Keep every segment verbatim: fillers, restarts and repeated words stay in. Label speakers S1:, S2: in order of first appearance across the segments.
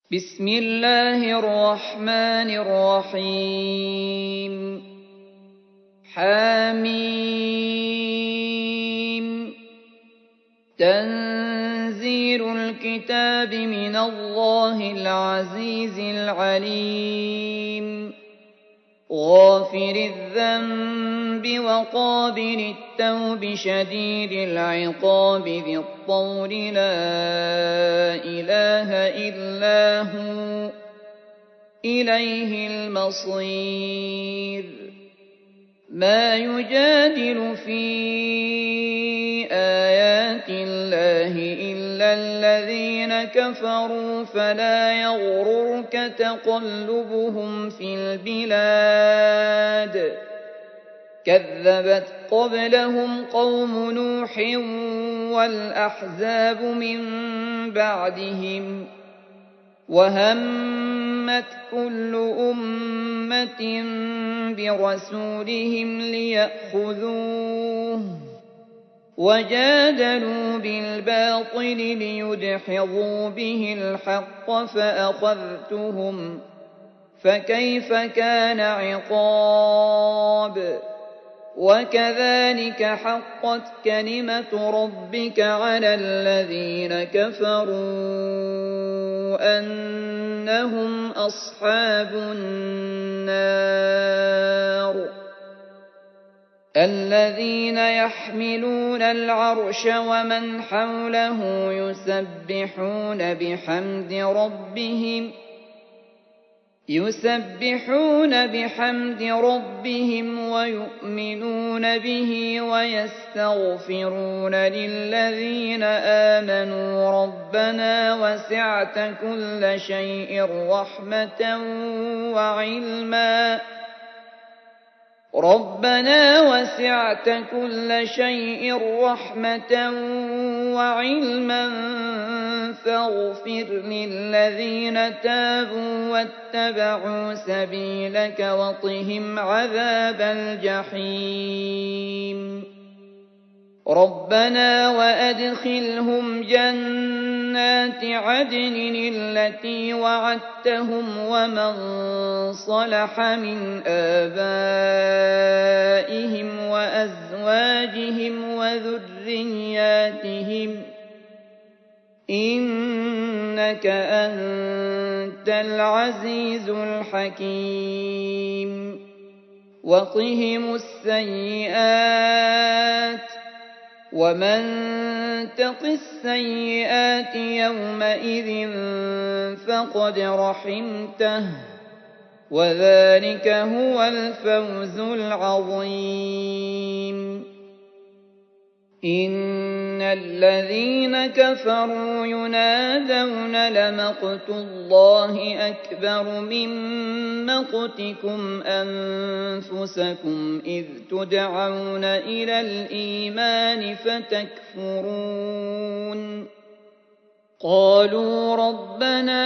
S1: بسم الله الرحمن الرحيم حميم تنزيل الكتاب من الله العزيز العليم غافر الذنب وقابل التوب شديد العقاب ذي الطول لا إله إلا هو إليه المصير ما يجادل في آيات الله إلا الذين كفروا فلا يغررك تقلبهم في البلاد كذبت قبلهم قوم نوح والأحزاب من بعدهم وهمت كل أمة برسولهم ليأخذوه وجادلوا بالباطل ليدحضوا به الحق فأخذتهم فكيف كان عقاب وكذلك حقت كلمة ربك على الذين كفروا أنهم أصحاب النار الذين يحملون العرش ومن حوله يسبحون بحمد ربهم يسبحون بحمد ربهم ويؤمنون به ويستغفرون للذين آمنوا ربنا وسعت كل شيء رحمة وعلما ربنا وسعت كل شيء رحمة وعلما فاغفر للذين تابوا واتبعوا سبيلك وقهم عذاب الجحيم ربنا وأدخلهم جنات عدن التي وعدتهم ومن صلح من آبائهم وأزواجهم وذرياتهم إنك أنت العزيز الحكيم وقهم السيئات ومن تق السيئات يومئذ فقد رحمته وذلك هو الفوز العظيم إن الذين كفروا ينادون لمقت الله أكبر من مقتكم أنفسكم إذ تدعون إلى الإيمان فتكفرون قالوا ربنا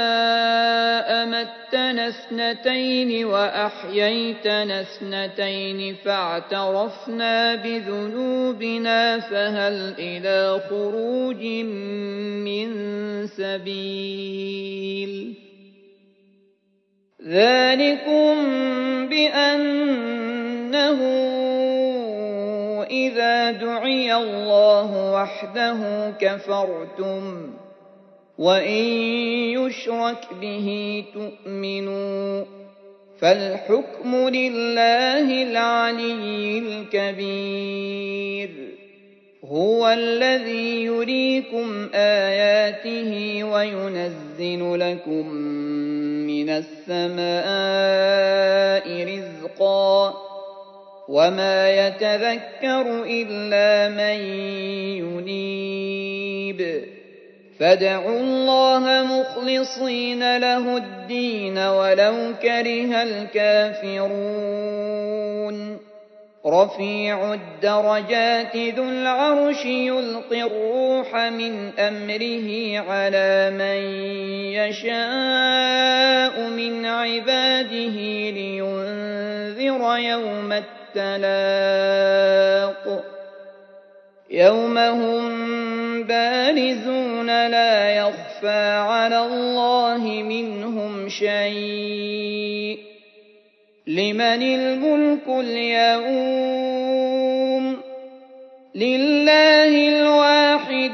S1: أمتنا اثنتين وأحييتنا اثنتين فاعترفنا بذنوبنا فهل إلى خروج من سبيل ذلكم بأنه إذا دعي الله وحده كفرتم وإن يشرك به تؤمنوا فالحكم لله العلي الكبير هو الذي يريكم آياته وينزل لكم من السماء رزقا وما يتذكر إلا من ينيب فادعوا الله مخلصين له الدين ولو كره الكافرون رفيع الدرجات ذو العرش يلقي الروح من أمره على من يشاء من عباده لينذر يوم التلاق يوم هم بارزون لا يخفى يخفى على الله منهم شيء. لمن الملك اليوم؟ لله الواحد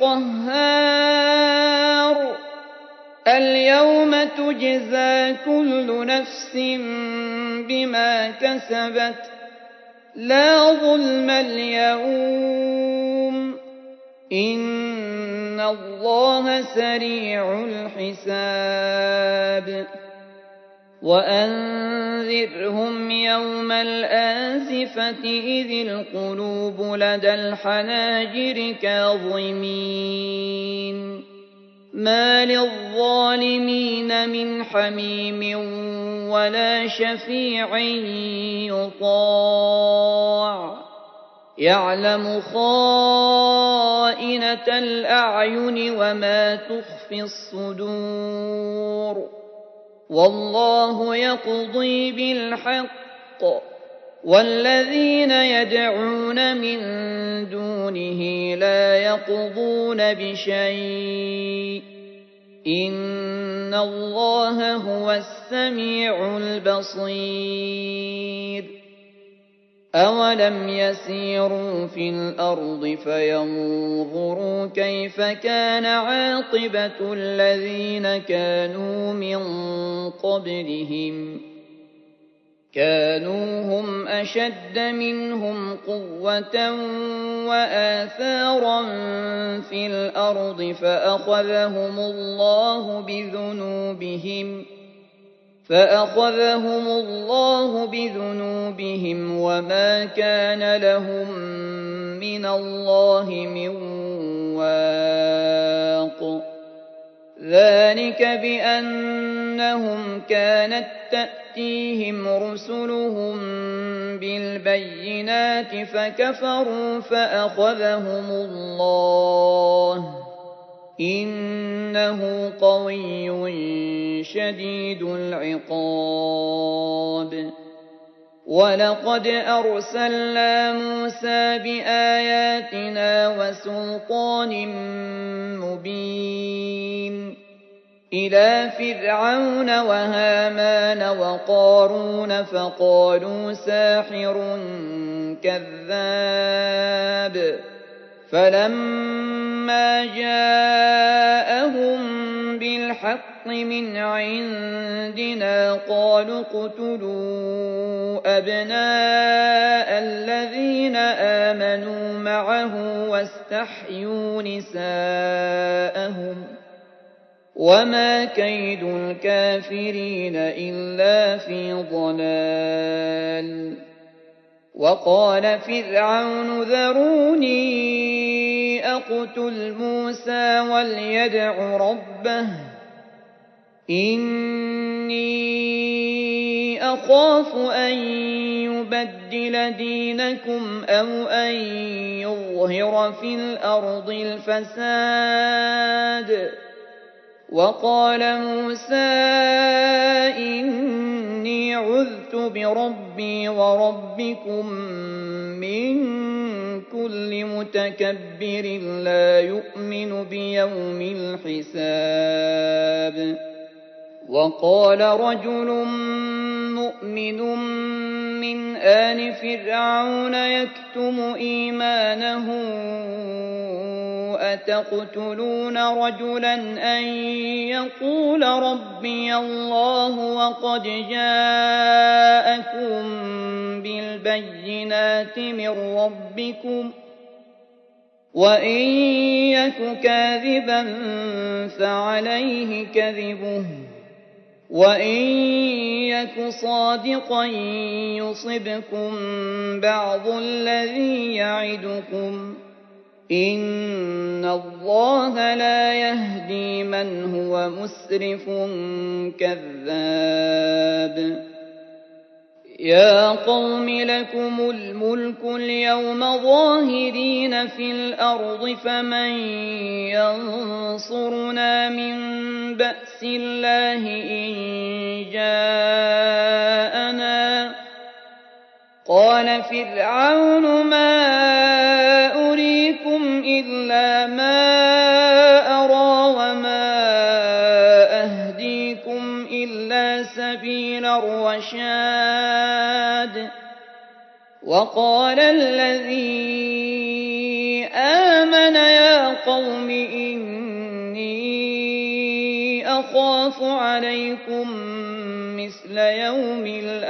S1: القهار. اليوم تجزى كل نفس بما كسبت لا ظلم اليوم إن الله سريع الحساب. وأنذرهم يوم الآزفة إذ القلوب لدى الحناجر كاظمين ما للظالمين من حميم ولا شفيع يطاع يعلم خائنة الأعين وما تخفي الصدور والله يقضي بالحق والذين يدعون من دونه لا يقضون بشيء إن الله هو السميع البصير. أولم يسيروا في الأرض فينظروا كيف كان عاقبة الذين كانوا من قبلهم كانوا هم أشد منهم قوة وآثارا في الأرض فأخذهم الله بذنوبهم فأخذهم الله بذنوبهم وما كان لهم من الله من واق. ذلك بأنهم كانت تأتيهم رسلهم بالبينات فكفروا فأخذهم الله إنه قوي شديد العقاب. ولقد أرسلنا موسى بآياتنا وسلطان مبين إلى فرعون وهامان وقارون فقالوا ساحر كذاب فلما جاءهم بالحق من عندنا قالوا اقتلوا أبناء الذين آمنوا معه واستحيوا نساءهم وما كيد الكافرين إلا في ضلال. وقال فرعون ذروني أقتل موسى وليدع ربه إني أخاف أن يبدل دينكم أو أن يظهر في الأرض الفساد. وقال موسى إني عذت بربي وربكم من كل متكبر لا يؤمن بيوم الحساب. وقال رجل مؤمن من آل فرعون يكتم إيمانه أتقتلون رجلا أن يقول ربي الله وقد جاءكم بالبينات من ربكم وإن يك كاذبا فعليه كذبه وإن يك صادقا يصبكم بعض الذي يعدكم إن الله لا يهدي من هو مسرف كذاب. يا قوم لكم الملك اليوم ظاهرين في الأرض فمن ينصرنا من بأس الله إن جاءنا. قال فرعون ما أريكم إلا ما أرى وما الرشاد وقال الذي آمن يا قوم إني أخاف عليكم مثل يوم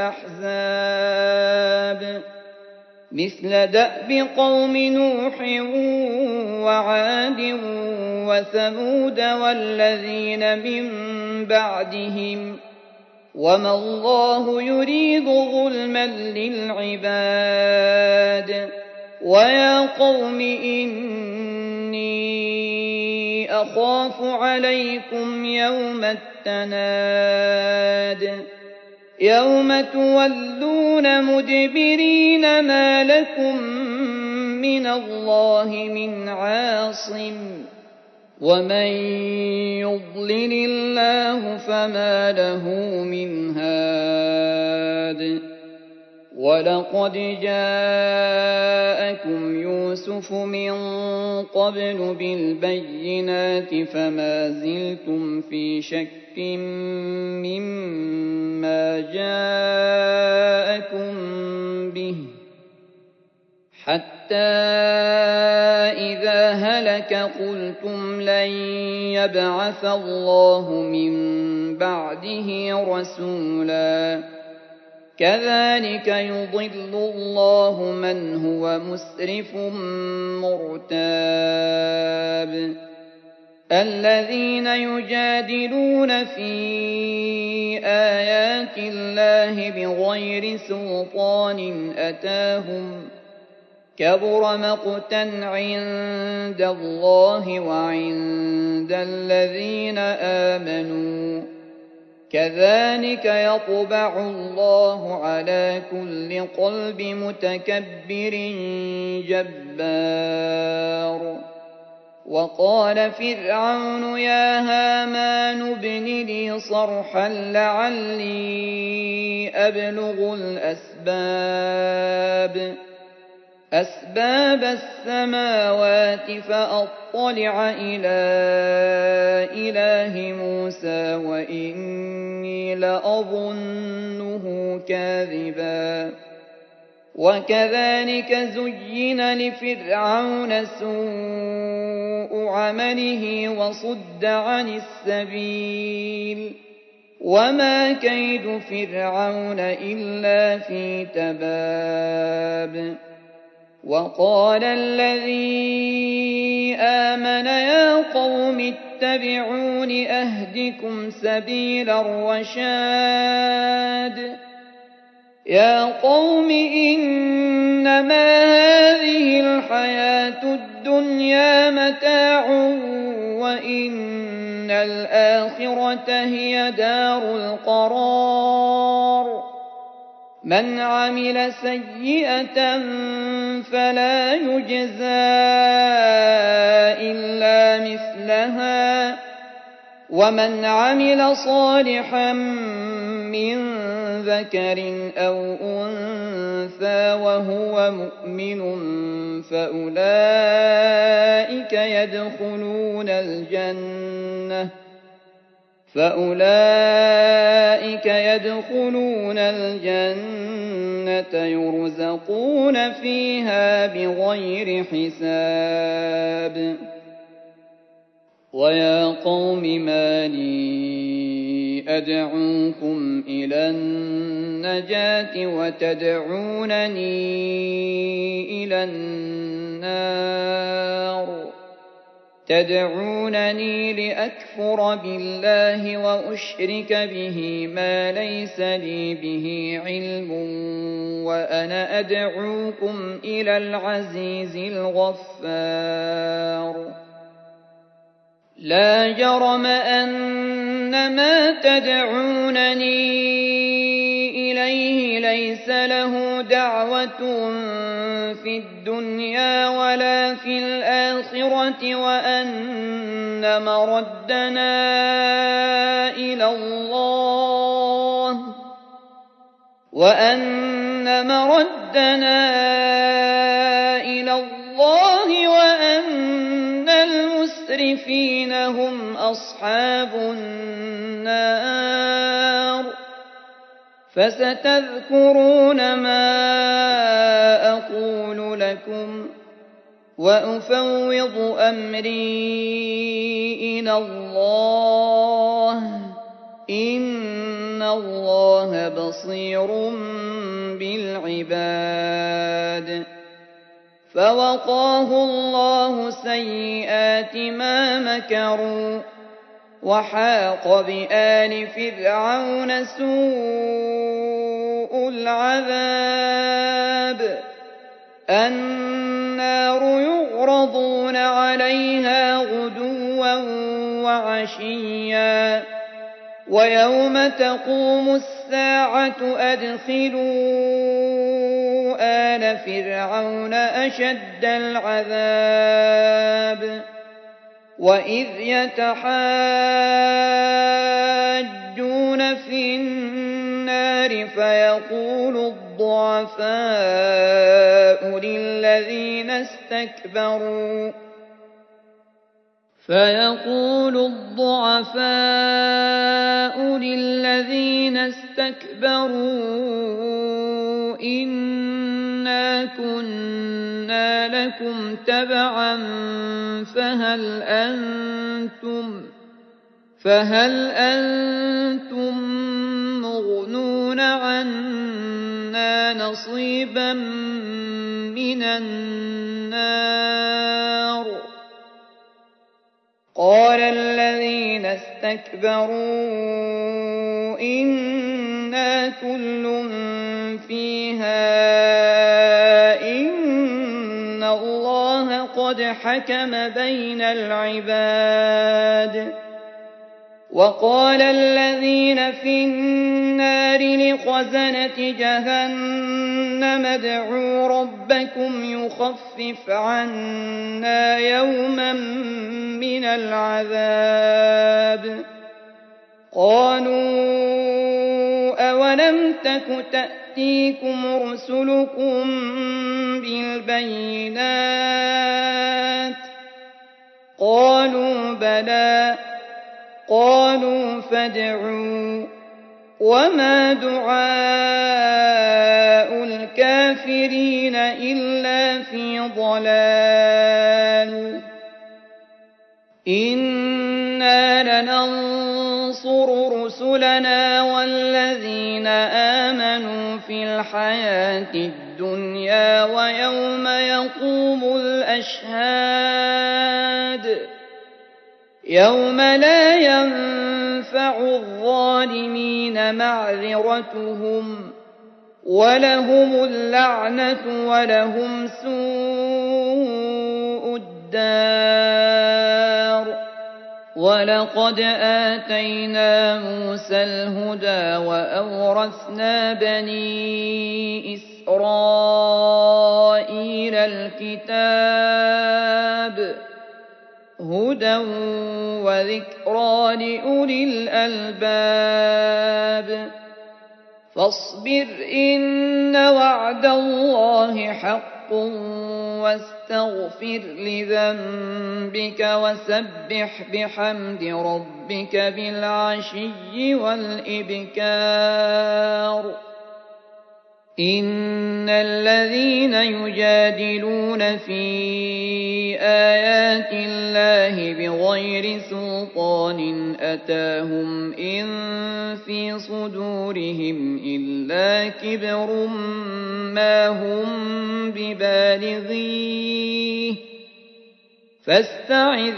S1: الأحزاب مثل دأب قوم نوح وعاد وثمود والذين من بعدهم وما الله يريد ظلما للعباد ويا قوم إني أخاف عليكم يوم التناد يوم تولون مدبرين ما لكم من الله من عاصم ومن يضلل الله فما له من هاد ولقد جاءكم يوسف من قبل بالبينات فما زلتم في شك مما جاءكم به حتى إذا هلك قلتم لن يبعث الله من بعده رسولا كذلك يضل الله من هو مسرف مرتاب الذين يجادلون في آيات الله بغير سلطان أتاهم كبر مقتا عند الله وعند الذين آمنوا كذلك يطبع الله على كل قلب متكبر جبار وقال فرعون يا هامان ابن لي صرحا لعلي أبلغ الأسباب أسباب السماوات فأطلع إلى إله موسى وإني لأظنه كاذبا وكذلك زين لفرعون سوء عمله وصد عن السبيل وما كيد فرعون إلا في تباب وقال الذي آمن يا قوم اتبعون أهدكم سبيل الرشاد يا قوم إنما هذه الحياة الدنيا متاع وإن الآخرة هي دار القرار من عمل سيئة فلا يجزى إلا مثلها ومن عمل صالحا من ذكر أو أنثى وهو مؤمن فأولئك يدخلون الجنة فأولئك يدخلون الجنة يرزقون فيها بغير حساب ويا قوم ما لي أدعوكم إلى النجاة وتدعونني إلى النار تدعونني لأكفر بالله وأشرك به ما ليس لي به علم وأنا أدعوكم إلى العزيز الغفار لا جرم أن ما تدعونني إليه ليس له دعوة في الدنيا ولا في الآخرة وأن مردنا إلى الله وأن مردنا إلى الله وأن المسرفين هم أصحاب النار فستذكرون ما أقول لكم وأفوض أمري إلى الله إن الله بصير بالعباد. فوقاه الله سيئات ما مكروا وحاق بآل فرعون سوء العذاب. النار يعرضون عليها غدوا وعشيا ويوم تقوم الساعة أدخلوا آل فرعون أشد العذاب. وإذ يتحاجون في النار فيقول الضعفاء للذين استكبروا فيقول الضعفاء للذين استكبروا إنا كنا لكم تبعا فهل أنتم فهل أنتم مغنون عنا نصيبا من النار. قال الذين استكبروا إنا كل فيها إن الله قد حكم بين العباد. وقال الذين في النار لخزنة جهنم ادعوا ربكم يخفف عنا يوما من العذاب. قالوا أولم تك تأتيكم رسلكم بالبينات قالوا بلى. قالوا فادعوا وما دعاء الكافرين إلا في ضلال. إنا لننصر رسلنا والذين آمنوا في الحياة الدنيا ويوم يقوم الأشهاد يوم لا ينفع الظالمين معذرتهم ولهم اللعنة ولهم سوء الدار. ولقد آتينا موسى الهدى وأورثنا بني إسرائيل الكتاب هدى وذكرى لأولي الألباب. فاصبر إن وعد الله حق واستغفر لذنبك وسبح بحمد ربك بالعشي والإبكار. إن الذين يجادلون في آيات الله بغير سلطان أتاهم إن في صدورهم إلا كبر ما هم ببالغيه فاستعذ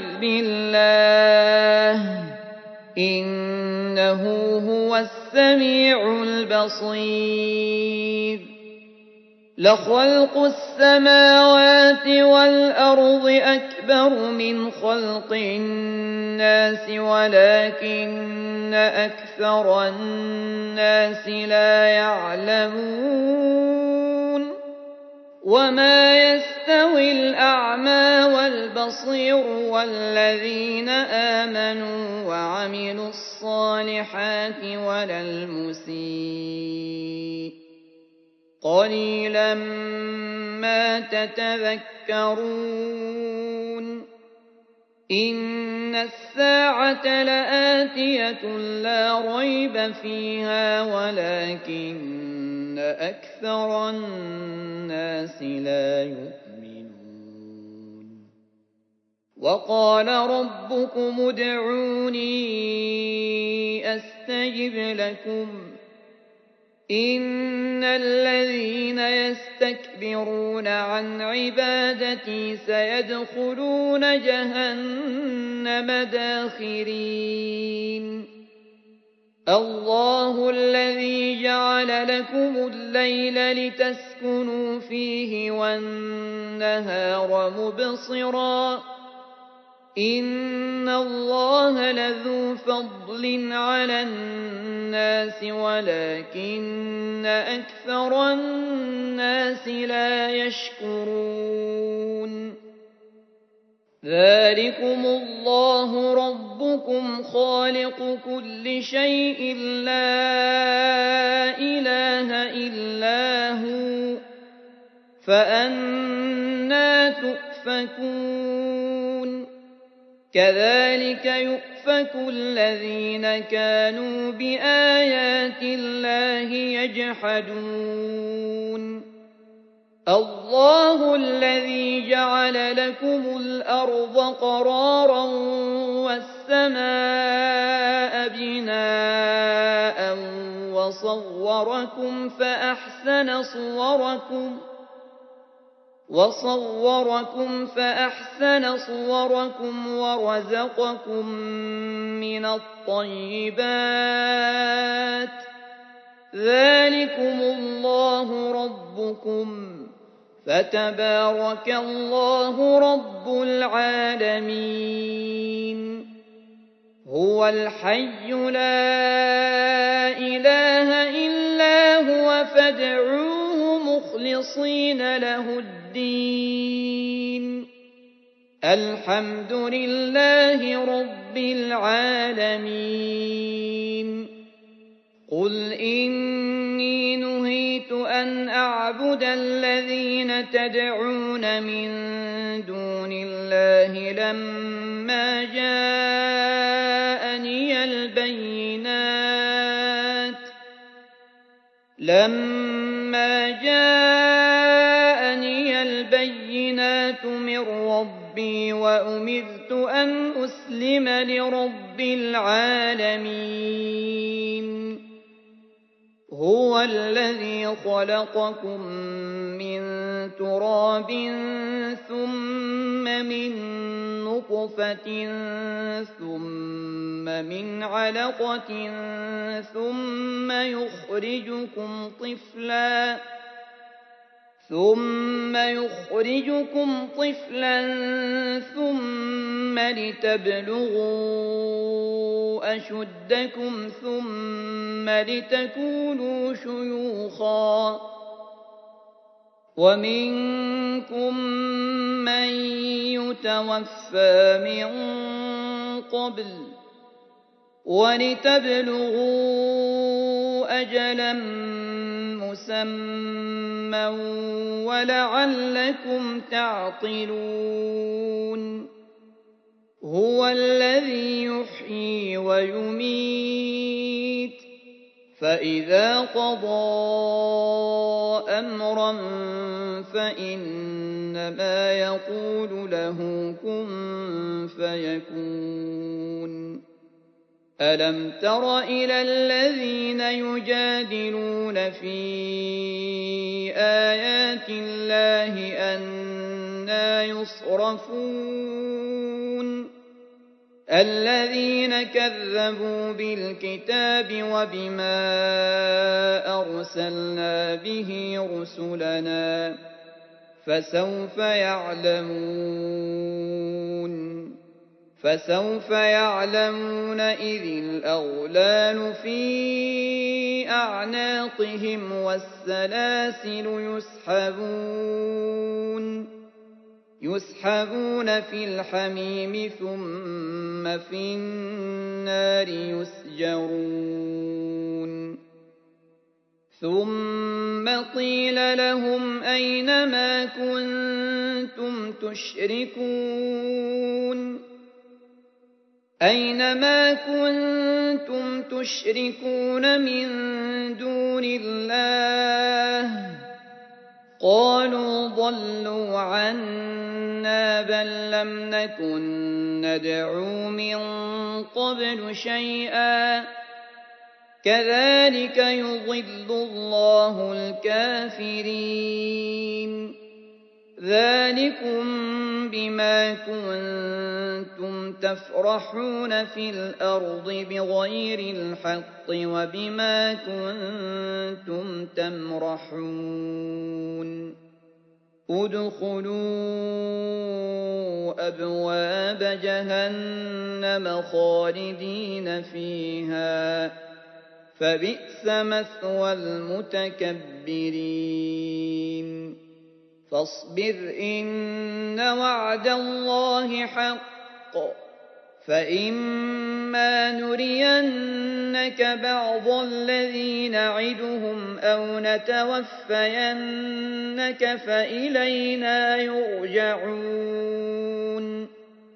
S1: بالله إنه هو السميع البصير. لخلق السماوات والأرض أكبر من خلق الناس ولكن أكثر الناس لا يعلمون. وما يستوي الأعمى والبصير والذين آمنوا وعملوا الصالحات ولا المسيء قليلا ما تتذكرون. إن الساعة لآتية لا ريب فيها ولكن أكثر الناس لا يؤمنون وقال ربكم ادعوني أستجب لكم إن الذين يستكبرون عن عبادتي سيدخلون جهنم داخرين الله الذي جعل لكم الليل لتسكنوا فيه والنهار مبصرا إن الله لذو فضل على الناس ولكن أكثر الناس لا يشكرون ذلكم الله ربكم خالق كل شيء لا إله إلا هو فأنى تؤفكون كذلك يؤفك الذين كانوا بآيات الله يجحدون الله الذي جعل لكم الأرض قرارا والسماء بناء وصوركم فأحسن صوركم وصوركم فأحسن صوركم ورزقكم من الطيبات ذلكم الله ربكم فتبارك الله رب العالمين هو الحي لا إله إلا هو فادعوه مخلصين له الدين الحمد لله رب العالمين قل إني نهيت أن أعبد الذين تدعون من دون الله لما جاءني البينات لما جاءني البينات من ربي وأمرت أن أسلم لرب العالمين هو الذي خلقكم من تراب ثم من نطفة ثم من علقة ثم يخرجكم طفلا ثم يخرجكم طفلا ثم لتبلغوا أشدكم ثم لتكونوا شيوخا ومنكم من يتوفى من قبل ولتبلغوا أجلا مسمى ولعلكم تعقلون هو الذي يحيي ويميت فإذا قضى أمرا فإنما يقول له كن فيكون ألم تر إلى الذين يجادلون في آيات الله أنى يصرفون الذين كذبوا بالكتاب وبما أرسلنا به رسلنا فسوف يعلمون فسوف يعلمون إذ الأغلال في أعناقهم والسلاسل يسحبون يسحبون في الحميم ثم في النار يسجرون ثم قيل لهم أين ما كنتم تشركون أينما كنتم تشركون من دون الله قالوا ضلوا عنا بل لم نكن ندعو من قبل شيئا كذلك يضل الله الكافرين ذلكم بما كنتم تفرحون في الأرض بغير الحق وبما كنتم تمرحون ادخلوا أبواب جهنم خالدين فيها فبئس مثوى المتكبرين فاصبر إن وعد الله حق فإما نرينك بعض الذي نعدهم أو نتوفينك فإلينا يرجعون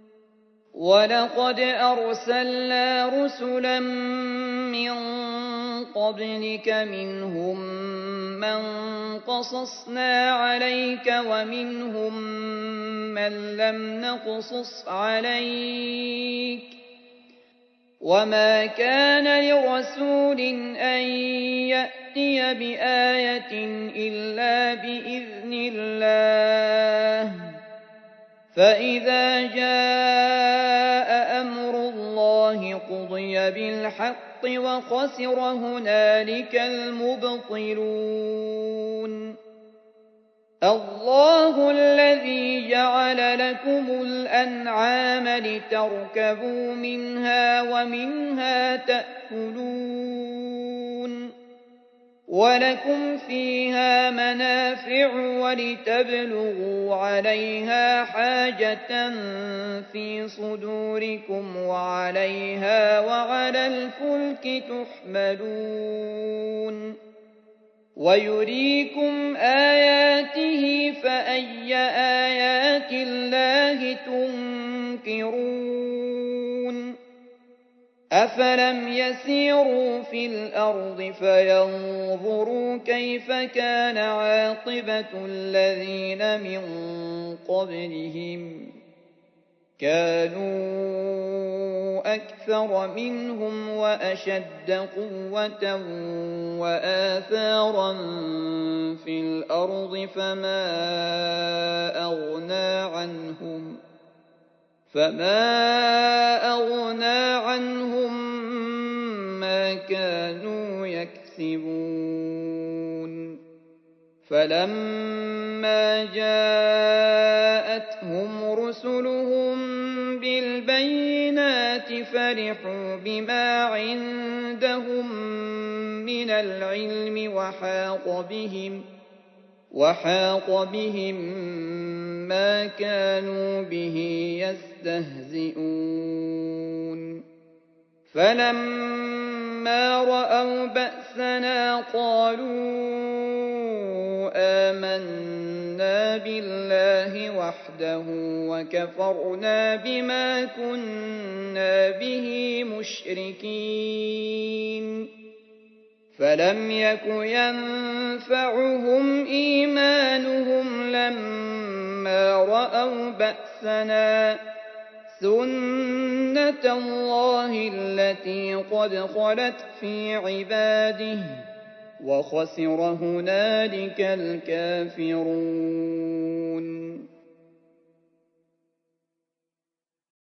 S1: ولقد أرسلنا رسلا من قبلك منهم من قصصنا عليك ومنهم من لم نقصص عليك وما كان لرسول أن يأتي بآية إلا بإذن الله فإذا جاء أمر الله قضي بالحق وخسر هنالك المبطلون الله الذي جعل لكم الأنعام لتركبوا منها ومنها تأكلون ولكم فيها منافع ولتبلغوا عليها حاجة في صدوركم وعليها وعلى الفلك تحملون ويريكم آياته فأي آيات الله تنكرون أفلم يسيروا في الأرض فينظروا كيف كان عاقبة الذين من قبلهم كانوا أكثر منهم وأشد قوة وآثارا في الأرض فما أغنى عنهم فما أغنى عنهم ما كانوا يكسبون فلما جاءتهم رسلهم بالبينات فرحوا بما عندهم من العلم وحاق بهم وحاق بهم ما كانوا به يستهزئون فلما رأوا بأسنا قالوا آمنا بالله وحده وكفرنا بما كنا به مشركين فلم يك ينفعهم إيمانهم لما رأوا بأسنا سنة الله التي قد خلت في عباده وخسر هنالك الكافرون